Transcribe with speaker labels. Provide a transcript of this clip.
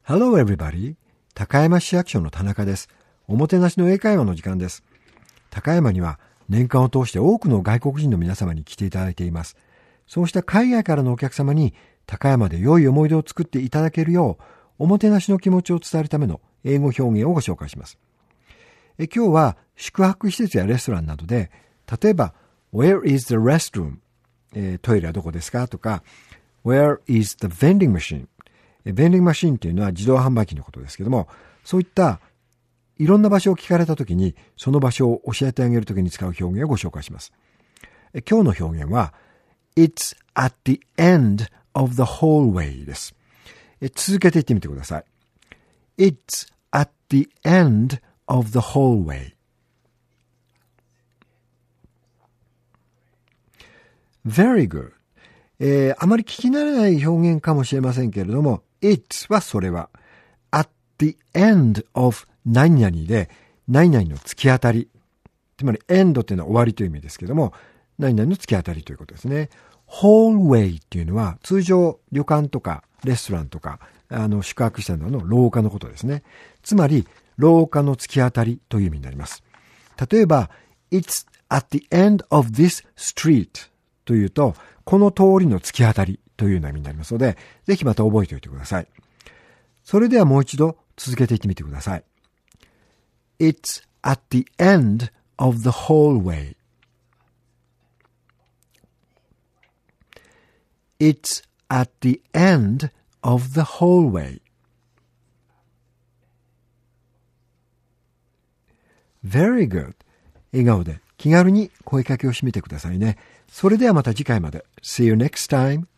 Speaker 1: Hello everybody. 高山市役所の田中です。おもてなしの英会話の時間です。高山には年間を通して多くの外国人の皆様に来ていただいています。そうした海外からのお客様に高山で良い思い出を作っていただけるよう、おもてなしの気持ちを伝えるための英語表現をご紹介します。今日は宿泊施設やレストランなどで、例えば Where is the restroom? トイレはどこですかとか Where is the vending machine? ベンディングマシンというのは自動販売機のことですけども、そういったいろんな場所を聞かれたときに、その場所を教えてあげるときに使う表現をご紹介します。今日の表現は It's at the end of the hallway です。続けて言ってみてください。It's at the end of the hallway. Very good. あまり聞き慣れない表現かもしれませんけれども、It はそれは at the end of 何々で何々の突き当たり、つまり end というのは終わりという意味ですけども、何々の突き当たりということですね。hallway っていうのは通常旅館とかレストランとか宿泊施設などの廊下のことですね。つまり廊下の突き当たりという意味になります。例えば It's at the end of this street というと、この通りの突き当たりというような意味になりますので、ぜひまた覚えておいてください。それではもう一度続けていってみてください。It's at the end of the hallway. It's at the end of the hallway. Very good. 笑顔で気軽に声かけをしてみてくださいね。それではまた次回まで。See you next time.